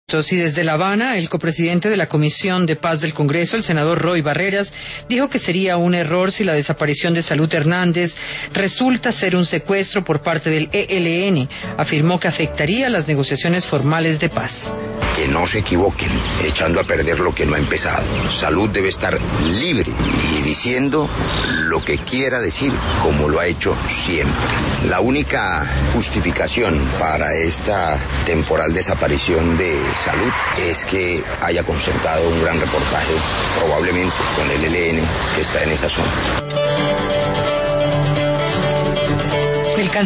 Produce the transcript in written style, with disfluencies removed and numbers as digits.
Y desde La Habana, el copresidente de la Comisión de Paz del Congreso, el senador Roy Barreras, dijo que sería un error si la desaparición de Salud Hernández resulta ser un secuestro por parte del ELN. Afirmó que afectaría las negociaciones formales de paz. Que no se equivoquen, echando a perder lo que no ha empezado. Salud debe estar libre y diciendo lo que quiera decir, como lo ha hecho siempre. La única justificación para esta temporal desaparición de Salud es que haya concertado un gran reportaje, probablemente con el ELN que está en esa zona.